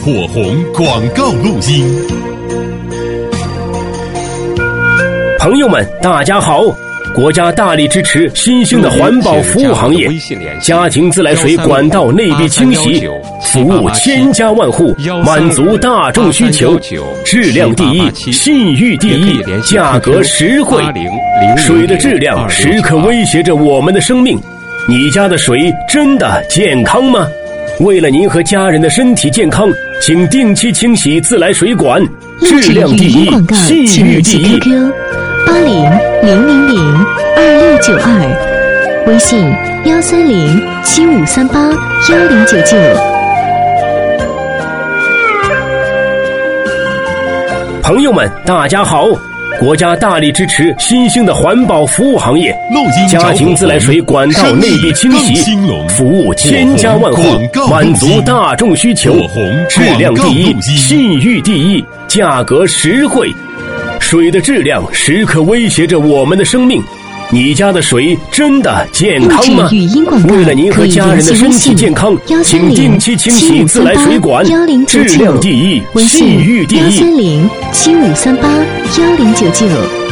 火红广告录音。 朋友们，大家好！国家大力支持新兴的环保服务行业，家庭自来水管道内壁清洗服务千家万户，满足大众需求，质量第一，信誉第一，价格实惠。水的质量时刻威胁着我们的生命，你家的水真的健康吗？为了您和家人的身体健康，请定期清洗自来水管，质量第一，信誉第一。 8000002692，微信13075381099。 朋友们，大家好！国家大力支持新兴的环保服务行业，家庭自来水管道内壁清洗服务千家万户，满足大众需求，质量第一，信誉第一，价格实惠。水的质量时刻威胁着我们的生命，你家的水真的健康吗？为了您和家人的身体健康，请定期清洗自来水管，质量第一，信誉第一。 13075381099。